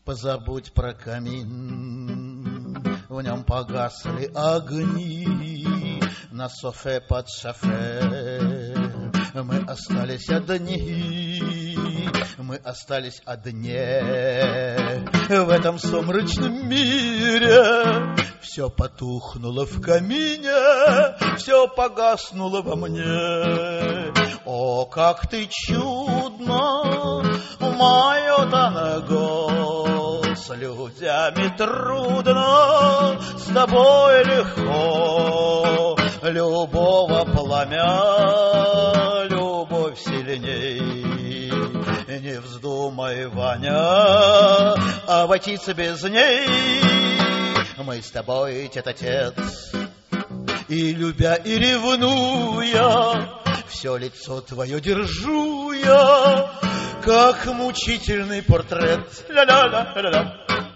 Позабудь про камин, в нем погасли огни, на софе под шофе мы остались одни, мы остались одни. В этом сумрачном мире все потухнуло в камине, все погаснуло во мне. О, как ты чудно, мое танго, с людьми трудно, с тобой легко. Любого пламя, любовь сильней. Не вздумай, Ваня, обойтись без ней. Мы с тобой тет-а-тет, и любя, и ревнуя, все лицо твое держу я, как мучительный портрет. Ля-ля-ля-ля-ля.